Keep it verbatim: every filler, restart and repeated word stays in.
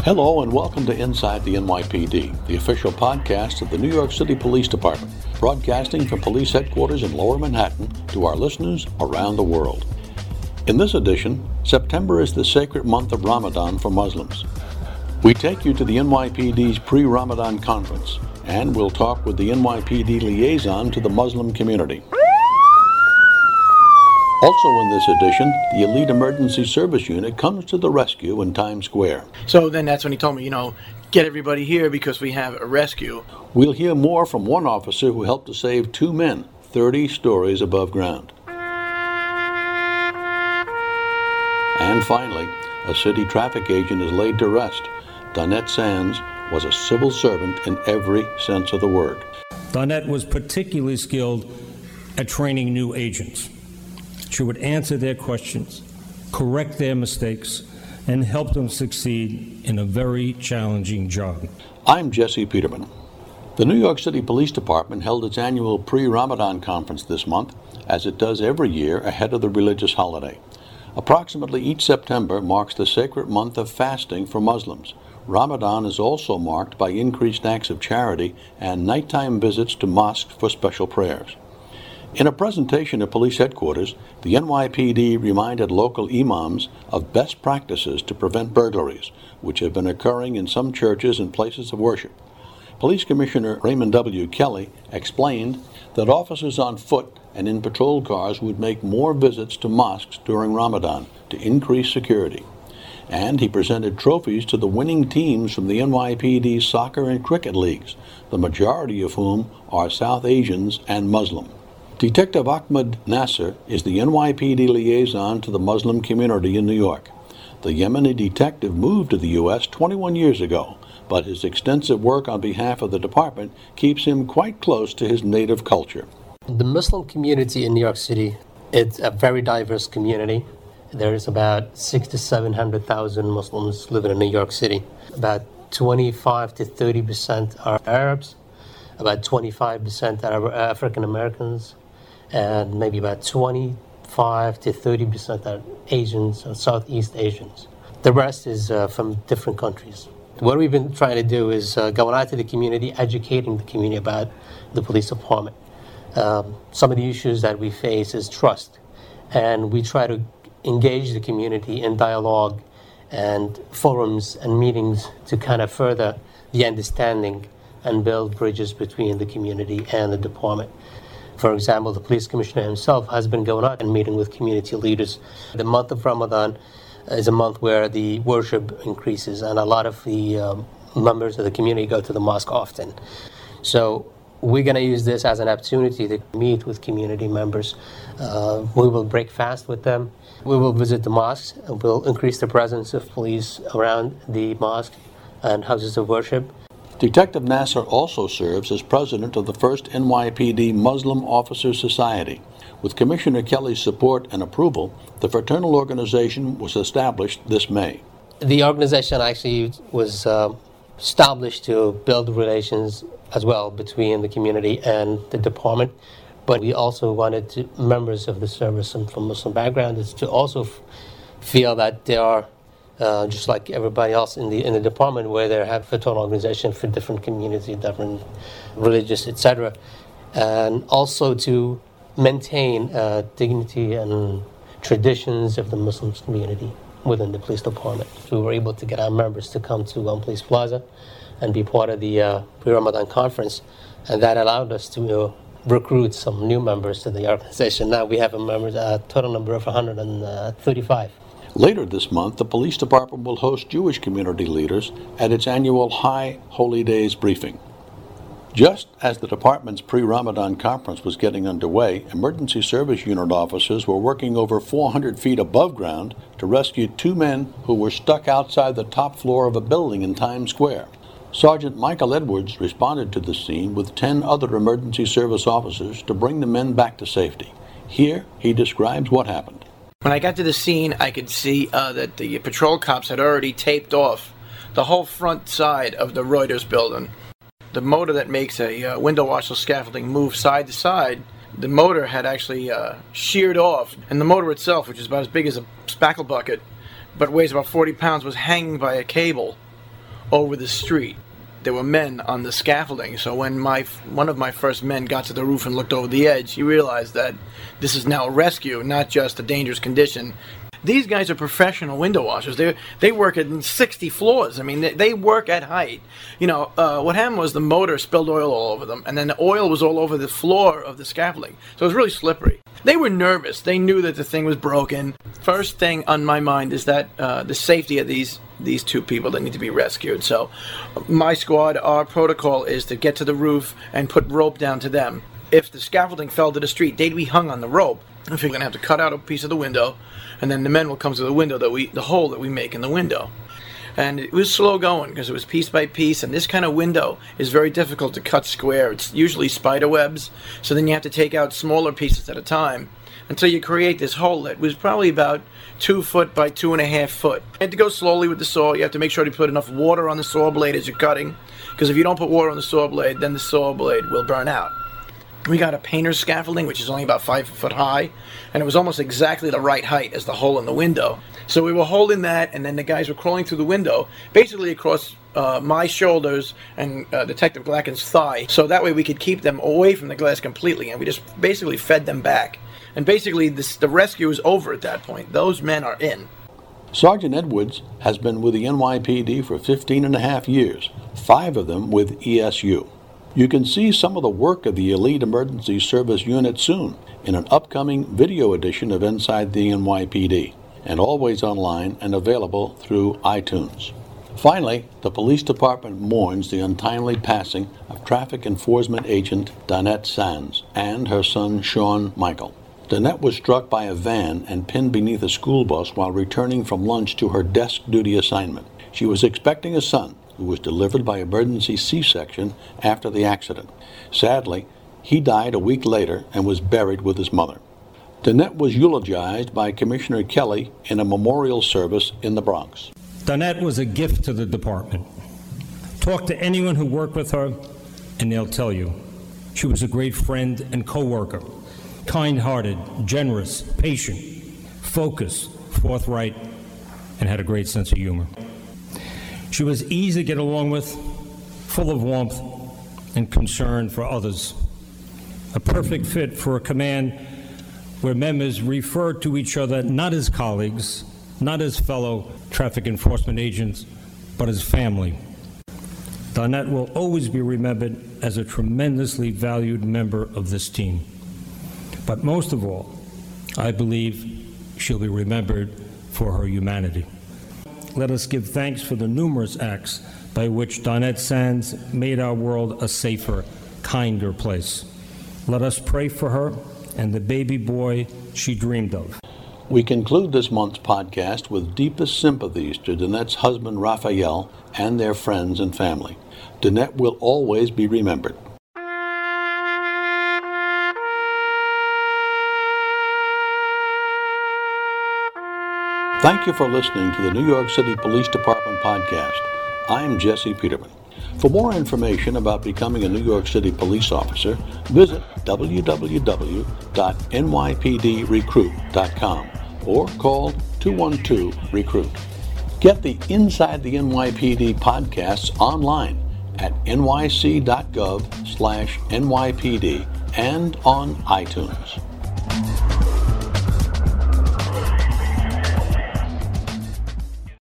Hello and welcome to Inside the N Y P D, the official podcast of the New York City Police Department, broadcasting from police headquarters in Lower Manhattan to our listeners around the world. In this edition, September is the sacred month of Ramadan for Muslims. We take you to the N Y P D's pre-Ramadan conference, and we'll talk with the N Y P D liaison to the Muslim community. Also in this edition, the Elite Emergency Service Unit comes to the rescue in Times Square. So then that's when he told me, you know, get everybody here because we have a rescue. We'll hear more from one officer who helped to save two men thirty stories above ground. And finally, a city traffic agent is laid to rest. Donette Sands was a civil servant in every sense of the word. Donette was particularly skilled at training new agents. She would answer their questions, correct their mistakes, and help them succeed in a very challenging job. I'm Jesse Peterman. The New York City Police Department held its annual pre-Ramadan conference this month, as it does every year ahead of the religious holiday. Approximately each September marks the sacred month of fasting for Muslims. Ramadan is also marked by increased acts of charity and nighttime visits to mosques for special prayers. In a presentation at police headquarters, the N Y P D reminded local imams of best practices to prevent burglaries, which have been occurring in some churches and places of worship. Police Commissioner Raymond W. Kelly explained that officers on foot and in patrol cars would make more visits to mosques during Ramadan to increase security. And he presented trophies to the winning teams from the N Y P D soccer and cricket leagues, the majority of whom are South Asians and Muslim. Detective Ahmed Nasser is the N Y P D liaison to the Muslim community in New York. The Yemeni detective moved to the U S twenty-one years ago, but his extensive work on behalf of the department keeps him quite close to his native culture. The Muslim community in New York City is a very diverse community. There's about six to seven hundred thousand Muslims living in New York City. About twenty-five to thirty percent are Arabs, about twenty-five percent are African Americans, and maybe about twenty-five to thirty percent are Asians or Southeast Asians. The rest is uh, from different countries. What we've been trying to do is uh, going out to the community, educating the community about the police department. Um, some of the issues that we face is trust, and we try to engage the community in dialogue and forums and meetings to kind of further the understanding and build bridges between the community and the department. For example, the police commissioner himself has been going out and meeting with community leaders. The month of Ramadan is a month where the worship increases, and a lot of the um, members of the community go to the mosque often. So we're going to use this as an opportunity to meet with community members. Uh, we will break fast with them. We will visit the mosques, and we'll increase the presence of police around the mosque and houses of worship. Detective Nasser also serves as president of the first N Y P D Muslim Officers Society. With Commissioner Kelly's support and approval, the fraternal organization was established this May. The organization actually was uh, established to build relations as well between the community and the department, but we also wanted to, members of the service and from Muslim backgrounds to also f- feel that they are Uh, just like everybody else in the in the department, where they have fraternal organization for different communities, different religious, et cetera, and also to maintain uh, dignity and traditions of the Muslim community within the police department. We were able to get our members to come to One Police Plaza and be part of the uh, pre-Ramadan conference, and that allowed us to uh, recruit some new members to the organization. Now we have a members, a total number of one hundred thirty-five. Later this month, the police department will host Jewish community leaders at its annual High Holy Days briefing. Just as the department's pre-Ramadan conference was getting underway, emergency service unit officers were working over four hundred feet above ground to rescue two men who were stuck outside the top floor of a building in Times Square. Sergeant Michael Edwards responded to the scene with ten other emergency service officers to bring the men back to safety. Here, he describes what happened. When I got to the scene, I could see uh, that the patrol cops had already taped off the whole front side of the Reuters building. The motor that makes a uh, window washer scaffolding move side to side, the motor had actually uh, sheared off, and the motor itself, which is about as big as a spackle bucket, but weighs about forty pounds, was hanging by a cable over the street. There were men on the scaffolding, so when my one of my first men got to the roof and looked over the edge, he realized that this is now a rescue, not just a dangerous condition. These guys are professional window washers. They they work in sixty floors. I mean, they, they work at height. You know, uh, what happened was the motor spilled oil all over them, and then the oil was all over the floor of the scaffolding. So it was really slippery. They were nervous. They knew that the thing was broken. First thing on my mind is that uh, the safety of these these two people that need to be rescued. So my squad, our protocol is to get to the roof and put rope down to them. If the scaffolding fell to the street, they'd be hung on the rope. If you're going to have to cut out a piece of the window, and then the men will come to the window that we, the hole that we make in the window. And it was slow going because it was piece by piece, and this kind of window is very difficult to cut square. It's usually spider webs, so then you have to take out smaller pieces at a time until you create this hole that was probably about two foot by two and a half foot. You have to go slowly with the saw. You have to make sure to put enough water on the saw blade as you're cutting, because if you don't put water on the saw blade, then the saw blade will burn out. We got a painter's scaffolding, which is only about five foot high, and it was almost exactly the right height as the hole in the window. So we were holding that, and then the guys were crawling through the window, basically across uh, my shoulders and uh, Detective Glacken's thigh, so that way we could keep them away from the glass completely, and we just basically fed them back. And basically, this, the rescue is over at that point. Those men are in. Sergeant Edwards has been with the N Y P D for fifteen and a half years, five of them with E S U. You can see some of the work of the Elite Emergency Service Unit soon in an upcoming video edition of Inside the N Y P D, and always online and available through iTunes. Finally, the police department mourns the untimely passing of traffic enforcement agent Donette Sands and her son Sean Michael. Donette was struck by a van and pinned beneath a school bus while returning from lunch to her desk duty assignment. She was expecting a son, who was delivered by emergency C-section after the accident. Sadly, he died a week later and was buried with his mother. Donette was eulogized by Commissioner Kelly in a memorial service in the Bronx. Donette was a gift to the department. Talk to anyone who worked with her, and they'll tell you. She was a great friend and co-worker, kind-hearted, generous, patient, focused, forthright, and had a great sense of humor. She was easy to get along with, full of warmth and concern for others. A perfect fit for a command where members referred to each other not as colleagues, not as fellow traffic enforcement agents, but as family. Donette will always be remembered as a tremendously valued member of this team. But most of all, I believe she'll be remembered for her humanity. Let us give thanks for the numerous acts by which Donette Sands made our world a safer, kinder place. Let us pray for her and the baby boy she dreamed of. We conclude this month's podcast with deepest sympathies to Donette's husband, Raphael, and their friends and family. Donette will always be remembered. Thank you for listening to the New York City Police Department podcast. I'm Jesse Peterman. For more information about becoming a New York City police officer, visit w w w dot n y p d recruit dot com or call two one two recruit. Get the Inside the N Y P D podcasts online at n y c dot gov slash n y p d and on iTunes.